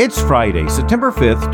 It's Friday, September 5th,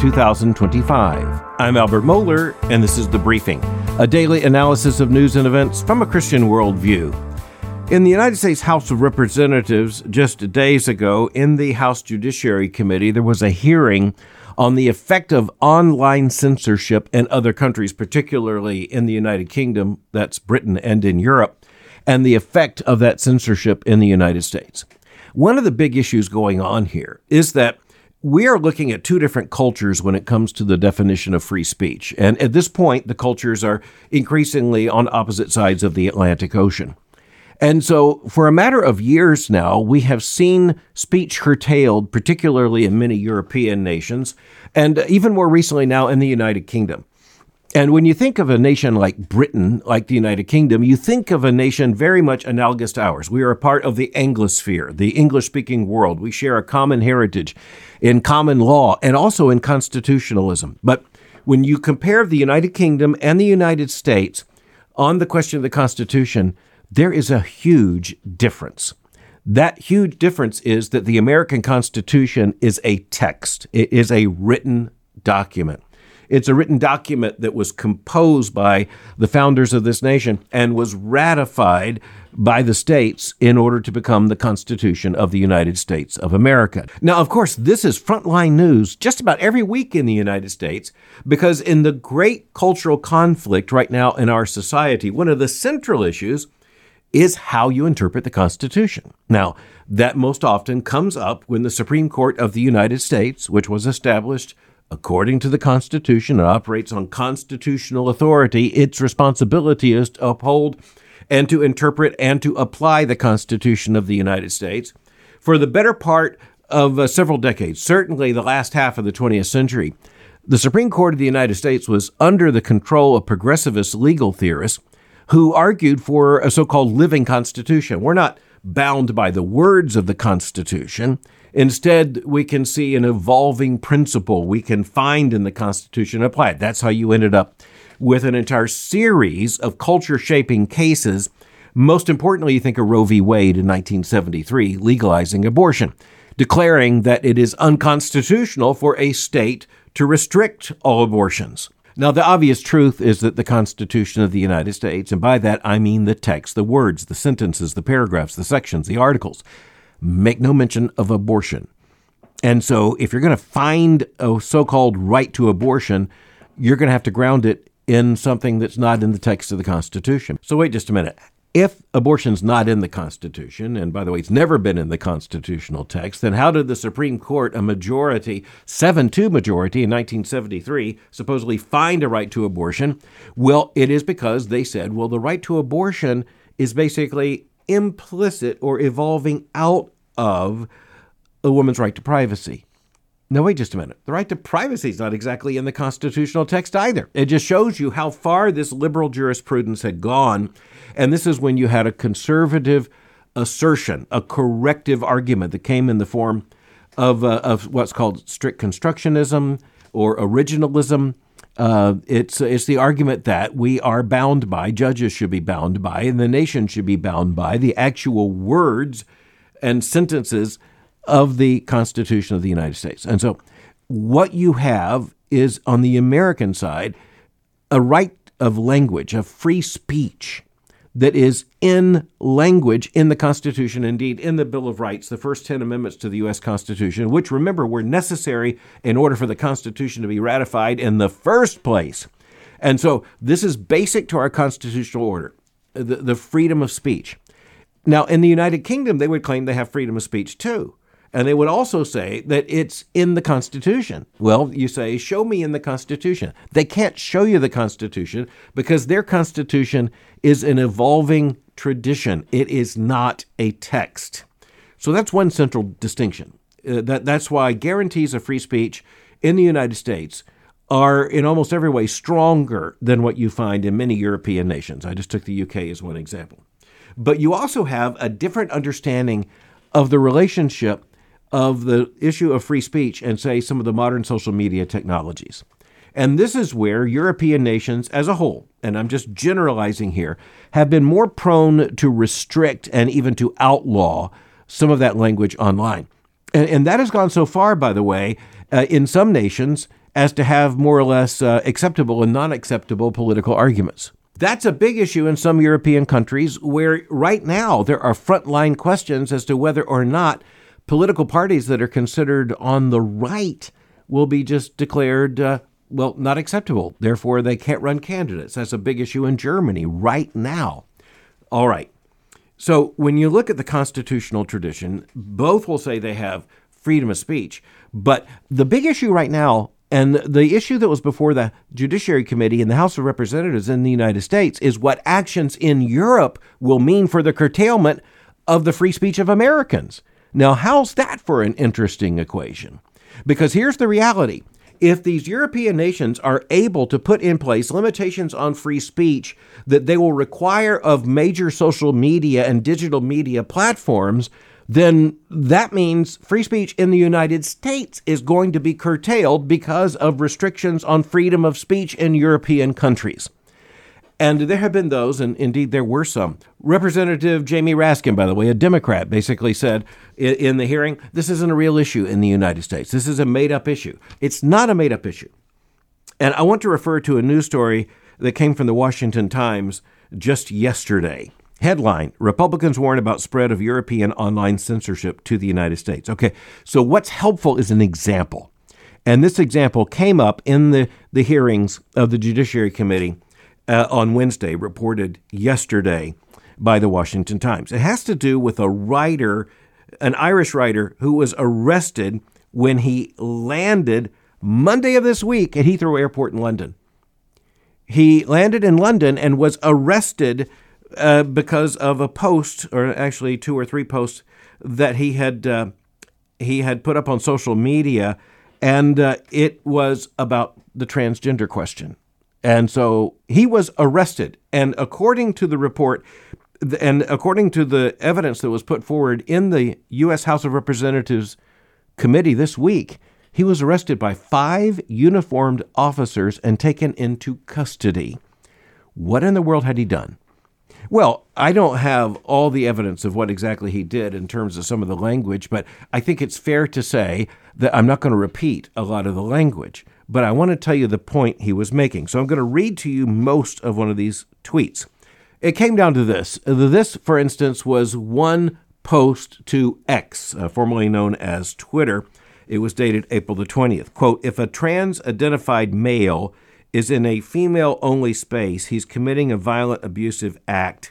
2025. I'm Albert Mohler, and this is The Briefing, a daily analysis of news and events from a Christian worldview. In the United States House of Representatives, just days ago, in the House Judiciary Committee, there was a hearing on the effect of online censorship in other countries, particularly in the United Kingdom, that's Britain, and in Europe, and the effect of that censorship in the United States. One of the big issues going on here is that we are looking at two different cultures when it comes to the definition of free speech. And at this point, the cultures are increasingly on opposite sides of the Atlantic Ocean. And so for a matter of years now, we have seen speech curtailed, particularly in many European nations, and even more recently now in the United Kingdom. And when you think of a nation like Britain, like the United Kingdom, you think of a nation very much analogous to ours. We are a part of the Anglosphere, the English-speaking world. We share a common heritage in common law and also in constitutionalism. But when you compare the United Kingdom and the United States on the question of the Constitution, there is a huge difference. That huge difference is that the American Constitution is a text. It is a written document. It's a written document that was composed by the founders of this nation and was ratified by the states in order to become the Constitution of the United States of America. Now, of course, this is frontline news just about every week in the United States, because in the great cultural conflict right now in our society, one of the central issues is how you interpret the Constitution. Now, that most often comes up when the Supreme Court of the United States, which was established according to the Constitution and operates on constitutional authority, its responsibility is to uphold and to interpret and to apply the Constitution of the United States. For the better part of several decades, certainly the last half of the 20th century, the Supreme Court of the United States was under the control of progressivist legal theorists who argued for a so-called living constitution. We're not bound by the words of the Constitution. Instead, we can see an evolving principle we can find in the Constitution and apply it. That's how you ended up with an entire series of culture-shaping cases. Most importantly, you think of Roe v. Wade in 1973, legalizing abortion, declaring that it is unconstitutional for a state to restrict all abortions. Now, the obvious truth is that the Constitution of the United States, and by that I mean the text, the words, the sentences, the paragraphs, the sections, the articles, make no mention of abortion. And so if you're going to find a so-called right to abortion, you're going to have to ground it in something that's not in the text of the Constitution. So wait just a minute. If abortion's not in the Constitution, and by the way, it's never been in the constitutional text, then how did the Supreme Court, a majority, 7-2 majority in 1973, supposedly find a right to abortion? Well, it is because they said, well, the right to abortion is basically implicit or evolving out of a woman's right to privacy. Now, wait just a minute. The right to privacy is not exactly in the constitutional text either. It just shows you how far this liberal jurisprudence had gone. And this is when you had a conservative assertion, a corrective argument that came in the form of what's called strict constructionism or originalism. It's the argument that we are bound by, judges should be bound by, and the nation should be bound by the actual words and sentences of the Constitution of the United States. And so what you have is, on the American side, a right of language, of free speech that is in language in the Constitution, indeed in the Bill of Rights, the first 10 amendments to the U.S. Constitution, which, remember, were necessary in order for the Constitution to be ratified in the first place. And so this is basic to our constitutional order, the freedom of speech. Now, in the United Kingdom, they would claim they have freedom of speech too. And they would also say that it's in the Constitution. Well, you say, show me in the Constitution. They can't show you the Constitution because their Constitution is an evolving tradition. It is not a text. So that's one central distinction. That's why guarantees of free speech in the United States are in almost every way stronger than what you find in many European nations. I just took the UK as one example. But you also have a different understanding of the relationship of the issue of free speech and, say, some of the modern social media technologies. And this is where European nations as a whole, and I'm just generalizing here, have been more prone to restrict and even to outlaw some of that language online. And that has gone so far, by the way, in some nations as to have more or less acceptable and non-acceptable political arguments. That's a big issue in some European countries where right now there are frontline questions as to whether or not political parties that are considered on the right will be just declared, not acceptable. Therefore, they can't run candidates. That's a big issue in Germany right now. All right. So when you look at the constitutional tradition, both will say they have freedom of speech. But the big issue right now, and the issue that was before the Judiciary Committee in the House of Representatives in the United States, is what actions in Europe will mean for the curtailment of the free speech of Americans. Now, how's that for an interesting equation? Because here's the reality. If these European nations are able to put in place limitations on free speech that they will require of major social media and digital media platforms, then that means free speech in the United States is going to be curtailed because of restrictions on freedom of speech in European countries. And there have been those, and indeed there were some. Representative Jamie Raskin, by the way, a Democrat, basically said in the hearing, this isn't a real issue in the United States. This is a made-up issue. It's not a made-up issue. And I want to refer to a news story that came from the Washington Times just yesterday. Headline, Republicans warn about spread of European online censorship to the United States. Okay, so what's helpful is an example. And this example came up in the hearings of the Judiciary Committee on Wednesday, reported yesterday by the Washington Times. It has to do with a writer, an Irish writer, who was arrested when he landed Monday of this week at Heathrow Airport in London. He landed in London and was arrested because of a post, or actually 2 or 3 posts, that he had put up on social media, and it was about the transgender question. And so he was arrested. And according to the report, and according to the evidence that was put forward in the U.S. House of Representatives committee this week, he was arrested by 5 uniformed officers and taken into custody. What in the world had he done? Well, I don't have all the evidence of what exactly he did in terms of some of the language, but I think it's fair to say that I'm not going to repeat a lot of the language. But I want to tell you the point he was making. So I'm going to read to you most of one of these tweets. It came down to this. This, for instance, was one post to X, formerly known as Twitter. It was dated April the 20th. Quote, if a trans-identified male is in a female-only space, he's committing a violent, abusive act.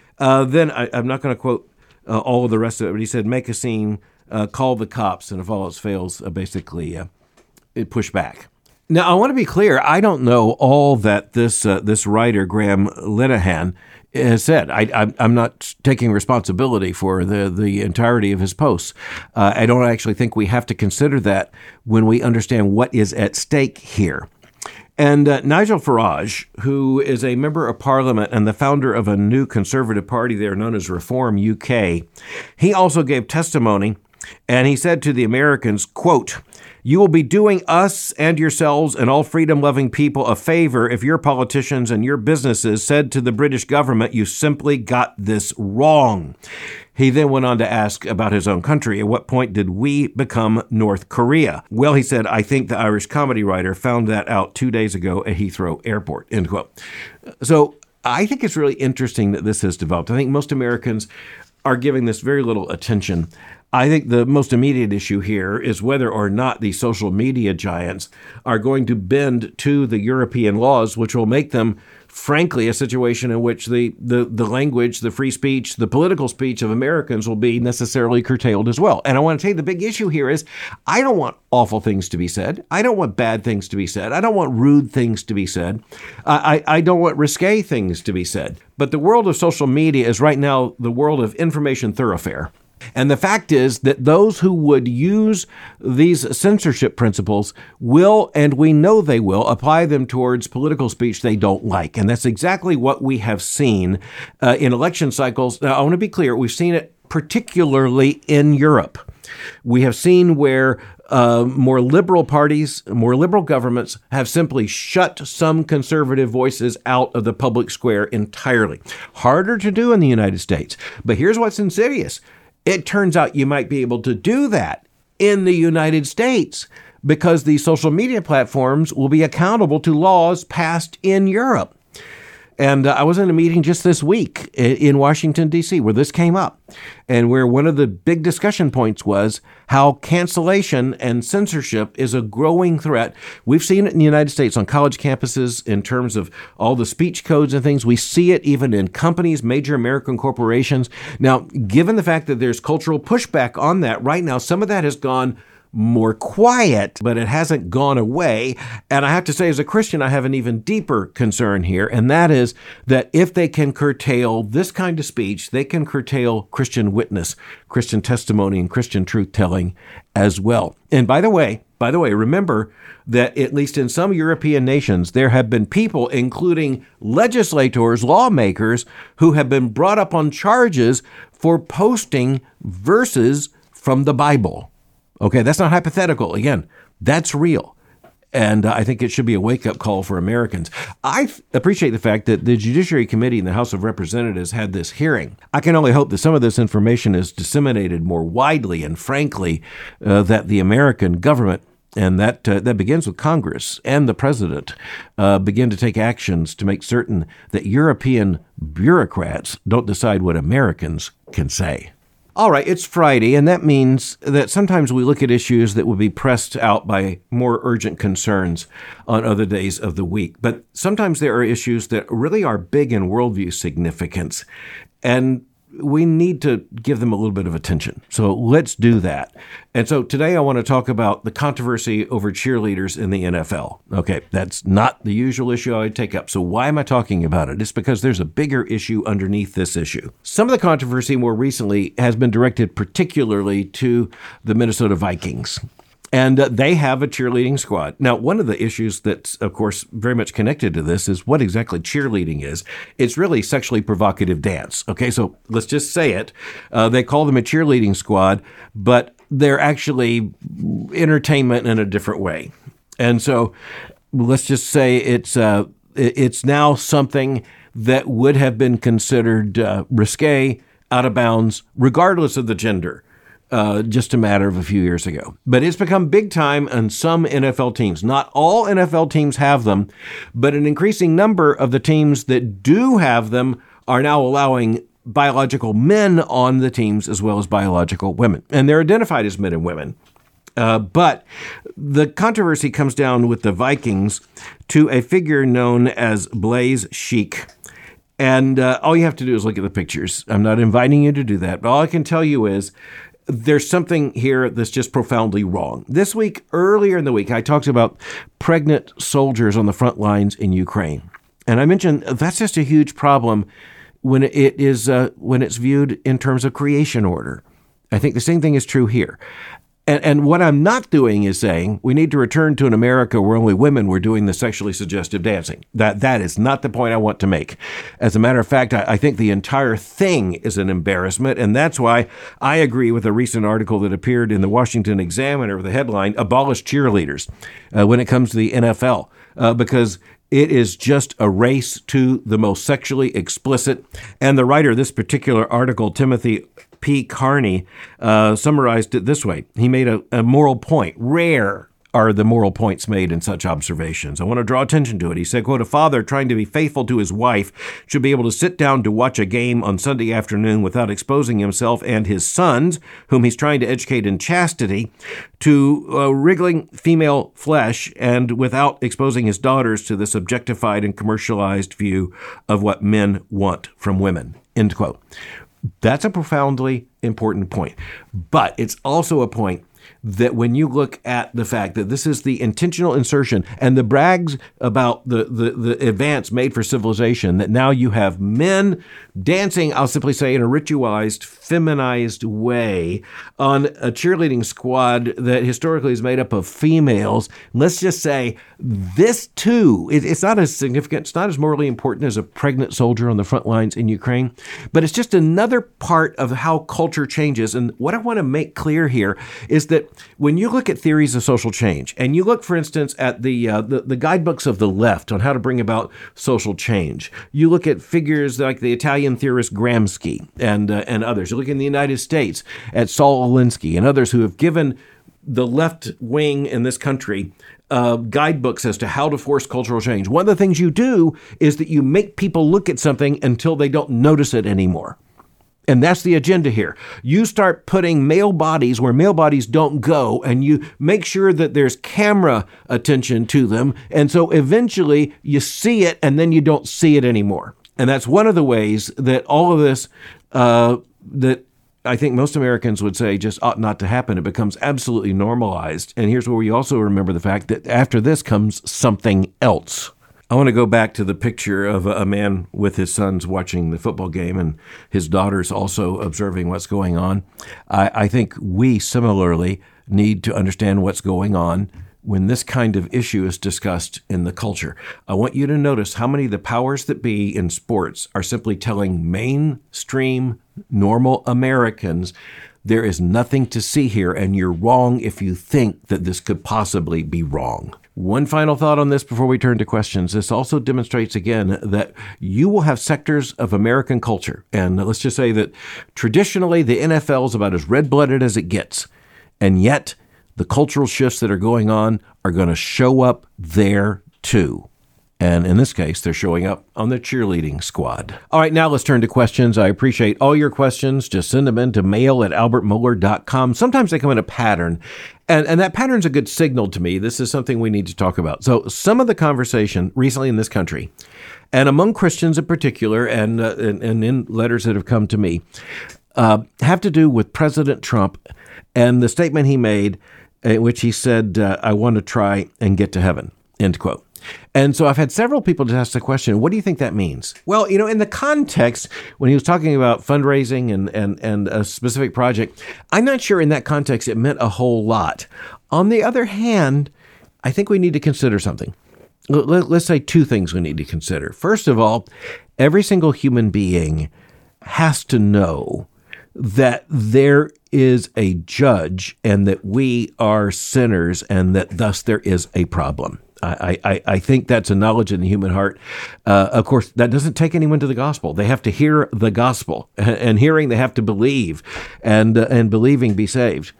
Then I'm not going to quote all of the rest of it, but he said, make a scene, call the cops, and if all else fails, basically push back. Now, I want to be clear. I don't know all that this writer, Graham Linehan, has said. I'm not taking responsibility for the entirety of his posts. I don't actually think we have to consider that when we understand what is at stake here. And Nigel Farage, who is a member of parliament and the founder of a new conservative party there known as Reform UK, he also gave testimony, and he said to the Americans, quote, you will be doing us and yourselves and all freedom-loving people a favor if your politicians and your businesses said to the British government, you simply got this wrong. He then went on to ask about his own country. At what point did we become North Korea? Well, he said, I think the Irish comedy writer found that out 2 days ago at Heathrow Airport, end quote. So I think it's really interesting that this has developed. I think most Americans are giving this very little attention. I think the most immediate issue here is whether or not these social media giants are going to bend to the European laws, which will make them, frankly, a situation in which the language, the free speech, the political speech of Americans will be necessarily curtailed as well. And I want to tell you the big issue here is I don't want awful things to be said. I don't want bad things to be said. I don't want rude things to be said. I don't want risque things to be said. But the world of social media is right now the world of information thoroughfare. And the fact is that those who would use these censorship principles will, and we know they will, apply them towards political speech they don't like. And that's exactly what we have seen in election cycles. Now, I want to be clear. We've seen it particularly in Europe. We have seen where more liberal parties, more liberal governments have simply shut some conservative voices out of the public square entirely. Harder to do in the United States. But here's what's insidious. It turns out you might be able to do that in the United States because the social media platforms will be accountable to laws passed in Europe. And I was in a meeting just this week in Washington, D.C., where this came up, and where one of the big discussion points was how cancellation and censorship is a growing threat. We've seen it in the United States on college campuses in terms of all the speech codes and things. We see it even in companies, major American corporations. Now, given the fact that there's cultural pushback on that right now, some of that has gone more quiet, but it hasn't gone away. And I have to say, as a Christian, I have an even deeper concern here, and that is that if they can curtail this kind of speech, they can curtail Christian witness, Christian testimony, and Christian truth-telling as well. And by the way, remember that at least in some European nations, there have been people, including legislators, lawmakers, who have been brought up on charges for posting verses from the Bible. Okay, that's not hypothetical. Again, that's real. And I think it should be a wake-up call for Americans. I appreciate the fact that the Judiciary Committee in the House of Representatives had this hearing. I can only hope that some of this information is disseminated more widely and frankly, that the American government, and that begins with Congress and the president, begin to take actions to make certain that European bureaucrats don't decide what Americans can say. All right, it's Friday, and that means that sometimes we look at issues that would be pressed out by more urgent concerns on other days of the week. But sometimes there are issues that really are big in worldview significance, and we need to give them a little bit of attention. So let's do that. And so today I want to talk about the controversy over cheerleaders in the NFL. Okay, that's not the usual issue I would take up. So why am I talking about it? It's because there's a bigger issue underneath this issue. Some of the controversy more recently has been directed particularly to the Minnesota Vikings. And they have a cheerleading squad. Now, one of the issues that's, of course, very much connected to this is what exactly cheerleading is. It's really sexually provocative dance. Okay, so let's just say it. They call them a cheerleading squad, but they're actually entertainment in a different way. And so let's just say it's now something that would have been considered risque, out of bounds, regardless of the gender. Just a matter of a few years ago. But it's become big time on some NFL teams. Not all NFL teams have them, but an increasing number of the teams that do have them are now allowing biological men on the teams as well as biological women. And they're identified as men and women. But the controversy comes down with the Vikings to a figure known as Blaise Sheik. And all you have to do is look at the pictures. I'm not inviting you to do that, but all I can tell you is there's something here that's just profoundly wrong. This week, earlier in the week, I talked about pregnant soldiers on the front lines in Ukraine. And I mentioned that's just a huge problem when it's viewed in terms of creation order. I think the same thing is true here. And what I'm not doing is saying we need to return to an America where only women were doing the sexually suggestive dancing. That is not the point I want to make. As a matter of fact, I think the entire thing is an embarrassment, and that's why I agree with a recent article that appeared in the Washington Examiner with the headline, "Abolish Cheerleaders," when it comes to the NFL, because it is just a race to the most sexually explicit. And the writer of this particular article, Timothy P. Carney, summarized it this way. He made a moral point. Rare are the moral points made in such observations. I want to draw attention to it. He said, quote, "A father trying to be faithful to his wife should be able to sit down to watch a game on Sunday afternoon without exposing himself and his sons, whom he's trying to educate in chastity, to wriggling female flesh and without exposing his daughters to this objectified and commercialized view of what men want from women," end quote. That's a profoundly important point. But it's also a point that when you look at the fact that this is the intentional insertion and the brags about the advance made for civilization, that now you have men dancing, I'll simply say in a ritualized, feminized way on a cheerleading squad that historically is made up of females. Let's just say this too, it's not as significant, it's not as morally important as a pregnant soldier on the front lines in Ukraine, but it's just another part of how culture changes. And what I want to make clear here is that when you look at theories of social change, and you look, for instance, at the guidebooks of the left on how to bring about social change, you look at figures like the Italian theorist Gramsci and others. You look in the United States at Saul Alinsky and others who have given the left wing in this country guidebooks as to how to force cultural change. One of the things you do is that you make people look at something until they don't notice it anymore. And that's the agenda here. You start putting male bodies where male bodies don't go, and you make sure that there's camera attention to them. And so eventually you see it, and then you don't see it anymore. And that's one of the ways that all of this, that I think most Americans would say just ought not to happen. It becomes absolutely normalized. And here's where we also remember the fact that after this comes something else. I want to go back to the picture of a man with his sons watching the football game and his daughters also observing what's going on. I think we similarly need to understand what's going on when this kind of issue is discussed in the culture. I want you to notice how many of the powers that be in sports are simply telling mainstream, normal Americans, there is nothing to see here, and you're wrong if you think that this could possibly be wrong. One final thought on this before we turn to questions. This also demonstrates again that you will have sectors of American culture. And let's just say that traditionally the NFL is about as red-blooded as it gets. And yet the cultural shifts that are going on are going to show up there too. And in this case, they're showing up on the cheerleading squad. All right, now let's turn to questions. I appreciate all your questions. Just send them in to mail@albertmohler.com. Sometimes they come in a pattern, and that pattern's a good signal to me. This is something we need to talk about. So some of the conversation recently in this country, and among Christians in particular, and in letters that have come to me, have to do with President Trump and the statement he made in which he said, I want to try and get to heaven, end quote. And so I've had several people just ask the question, what do you think that means? Well, in the context, when he was talking about fundraising and a specific project, I'm not sure in that context it meant a whole lot. On the other hand, I think we need to consider something. Let's say two things we need to consider. First of all, every single human being has to know that there is a judge and that we are sinners and that thus there is a problem. I think that's a knowledge in the human heart. Of course, that doesn't take anyone to the gospel. They have to hear the gospel, and hearing they have to believe, and believing be saved.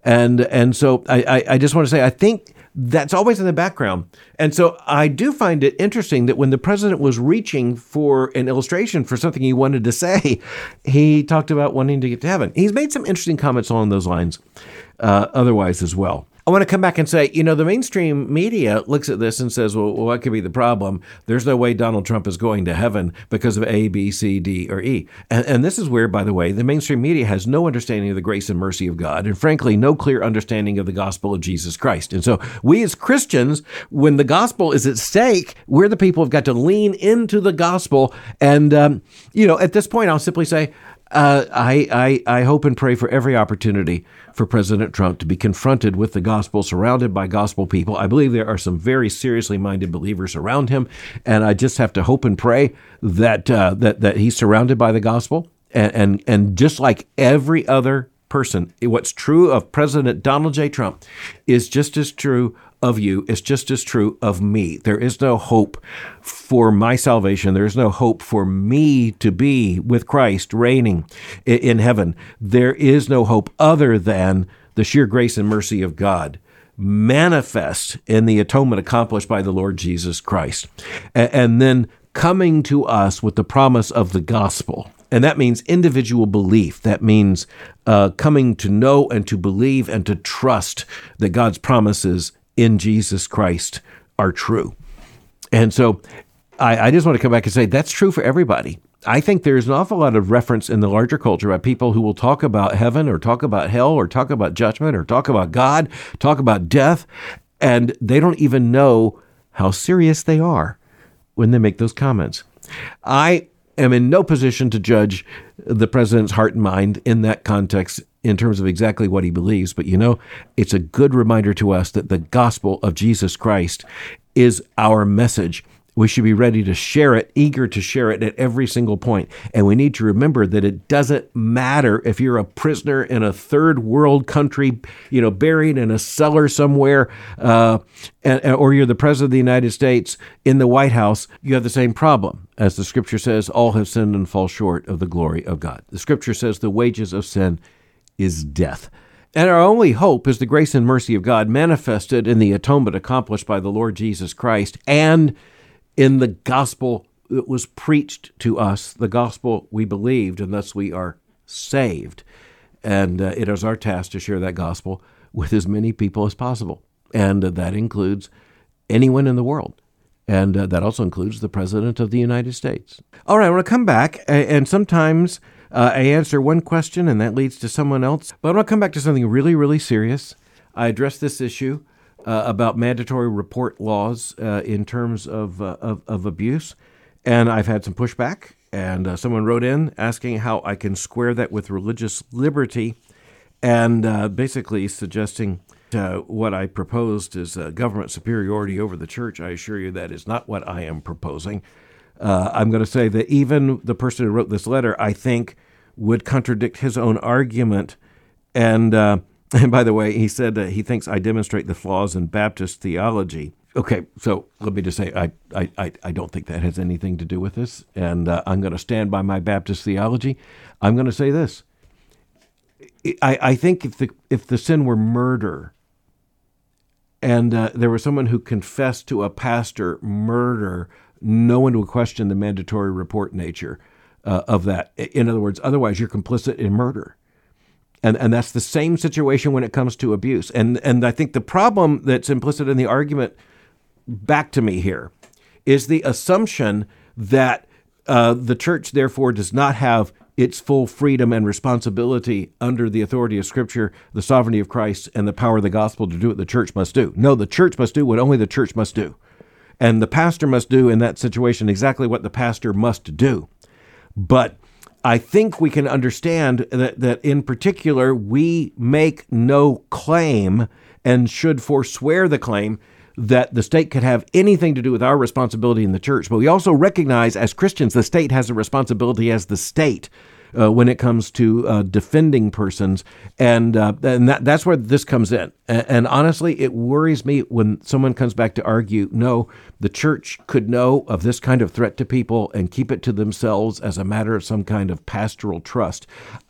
And so I just want to say, I think that's always in the background. And so I do find it interesting that when the president was reaching for an illustration for something he wanted to say, he talked about wanting to get to heaven. He's made some interesting comments along those lines otherwise as well. I want to come back and say, the mainstream media looks at this and says, well, what could be the problem? There's no way Donald Trump is going to heaven because of A, B, C, D, or E. And this is where, by the way, the mainstream media has no understanding of the grace and mercy of God, and frankly, no clear understanding of the gospel of Jesus Christ. And so we as Christians, when the gospel is at stake, we're the people who've got to lean into the gospel. And, at this point, I'll simply say, I hope and pray for every opportunity for President Trump to be confronted with the gospel, surrounded by gospel people. I believe there are some very seriously minded believers around him, and I just have to hope and pray that he's surrounded by the gospel. And just like every other person, what's true of President Donald J. Trump is just as true of you. It's just as true of me. There is no hope for my salvation. There is no hope for me to be with Christ reigning in heaven. There is no hope other than the sheer grace and mercy of God manifest in the atonement accomplished by the Lord Jesus Christ. And then coming to us with the promise of the gospel. And that means individual belief. That means coming to know and to believe and to trust that God's promises in Jesus Christ are true. And so I just want to come back and say that's true for everybody. I think there's an awful lot of reference in the larger culture by people who will talk about heaven or talk about hell or talk about judgment or talk about God, talk about death, and they don't even know how serious they are when they make those comments. I am in no position to judge the president's heart and mind in that context in terms of exactly what he believes. But, it's a good reminder to us that the gospel of Jesus Christ is our message. We should be ready to share it, eager to share it at every single point. And we need to remember that it doesn't matter if you're a prisoner in a third world country, buried in a cellar somewhere, or you're the president of the United States in the White House, you have the same problem. As the scripture says, all have sinned and fall short of the glory of God. The scripture says the wages of sin is death. And our only hope is the grace and mercy of God manifested in the atonement accomplished by the Lord Jesus Christ and in the gospel that was preached to us, the gospel we believed, and thus we are saved. And it is our task to share that gospel with as many people as possible. And that includes anyone in the world. And that also includes the President of the United States. All right, I want to come back, and sometimes I answer one question, and that leads to someone else. But I want to come back to something really, really serious. I addressed this issue about mandatory report laws in terms of abuse, and I've had some pushback. And someone wrote in asking how I can square that with religious liberty, and basically suggesting what I proposed is government superiority over the church. I assure you that is not what I am proposing. I'm going to say that even the person who wrote this letter, I think, would contradict his own argument. And by the way, he said he thinks I demonstrate the flaws in Baptist theology. Okay, so let me just say I don't think that has anything to do with this, and I'm going to stand by my Baptist theology. I'm going to say this. I think if the sin were murder, and there was someone who confessed to a pastor murder, no one would question the mandatory report nature of that. In other words, otherwise you're complicit in murder. And that's the same situation when it comes to abuse. And I think the problem that's implicit in the argument back to me here is the assumption that the church, therefore, does not have its full freedom and responsibility under the authority of Scripture, the sovereignty of Christ, and the power of the gospel to do what the church must do. No, the church must do what only the church must do. And the pastor must do in that situation exactly what the pastor must do. But I think we can understand that in particular, we make no claim and should forswear the claim that the state could have anything to do with our responsibility in the church. But we also recognize as Christians, the state has a responsibility as the state when it comes to defending persons. And that's where this comes in. And honestly, it worries me when someone comes back to argue, no, the church could know of this kind of threat to people and keep it to themselves as a matter of some kind of pastoral trust.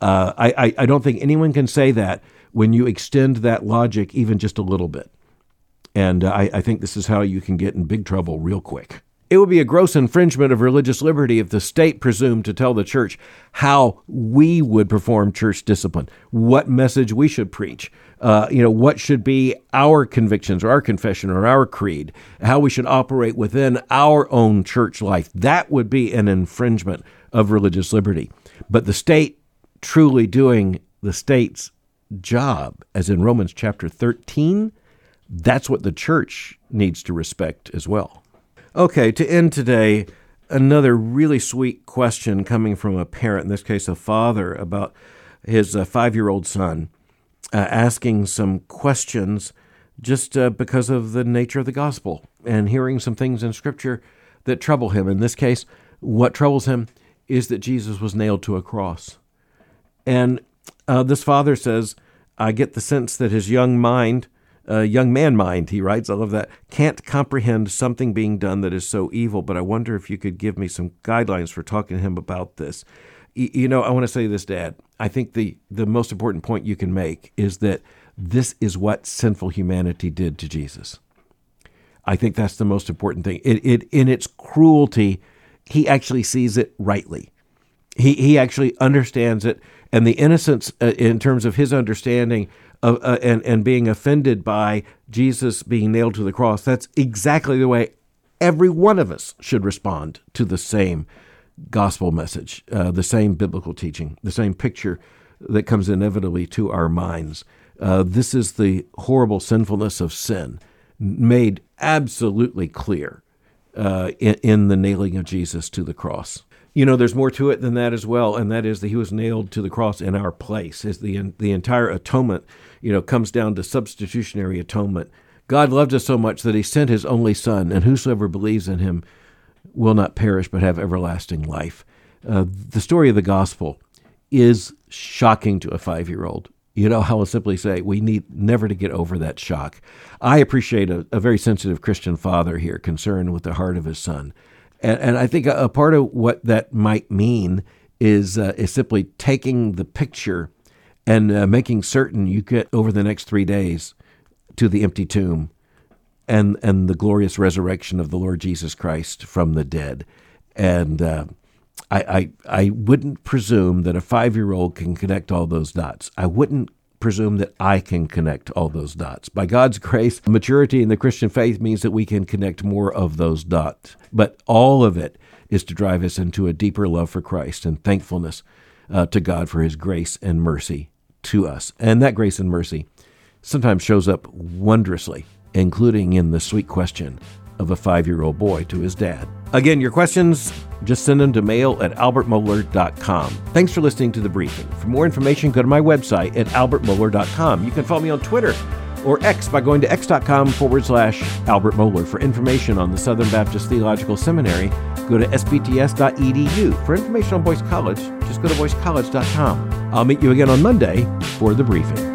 I don't think anyone can say that when you extend that logic even just a little bit. And I think this is how you can get in big trouble real quick. It would be a gross infringement of religious liberty if the state presumed to tell the church how we would perform church discipline, what message we should preach, what should be our convictions or our confession or our creed, how we should operate within our own church life. That would be an infringement of religious liberty. But the state truly doing the state's job, as in Romans chapter 13, that's what the church needs to respect as well. Okay, to end today, another really sweet question coming from a parent, in this case a father, about his 5-year-old son, asking some questions just because of the nature of the gospel and hearing some things in Scripture that trouble him. In this case, what troubles him is that Jesus was nailed to a cross. And this father says, I get the sense that his young man mind, he writes, I love that, can't comprehend something being done that is so evil, but I wonder if you could give me some guidelines for talking to him about this. I want to say this, Dad. I think the most important point you can make is that this is what sinful humanity did to Jesus. I think that's the most important thing. It in its cruelty, he actually sees it rightly. He actually understands it, and the innocence in terms of his understanding and being offended by Jesus being nailed to the cross, that's exactly the way every one of us should respond to the same gospel message, the same biblical teaching, the same picture that comes inevitably to our minds. This is the horrible sinfulness of sin made absolutely clear in the nailing of Jesus to the cross. There's more to it than that as well, and that is that he was nailed to the cross in our place. As the entire atonement, comes down to substitutionary atonement. God loved us so much that he sent his only Son, and whosoever believes in him will not perish but have everlasting life. The story of the gospel is shocking to a 5-year-old. I will simply say we need never to get over that shock. I appreciate a very sensitive Christian father here concerned with the heart of his son. And I think a part of what that might mean is simply taking the picture and making certain you get over the next 3 days to the empty tomb and the glorious resurrection of the Lord Jesus Christ from the dead. And I wouldn't presume that a 5-year-old can connect all those dots. I wouldn't presume that I can connect all those dots. By God's grace, maturity in the Christian faith means that we can connect more of those dots. But all of it is to drive us into a deeper love for Christ and thankfulness to God for his grace and mercy to us. And that grace and mercy sometimes shows up wondrously, including in the sweet question of a 5-year-old boy to his dad. Again, your questions, just send them to mail@albertmohler.com. Thanks for listening to The Briefing. For more information, go to my website at albertmohler.com. You can follow me on Twitter or X by going to x.com/Albert Mohler. For information on the Southern Baptist Theological Seminary, go to sbts.edu. For information on Boyce College, just go to boycecollege.com. I'll meet you again on Monday for The Briefing.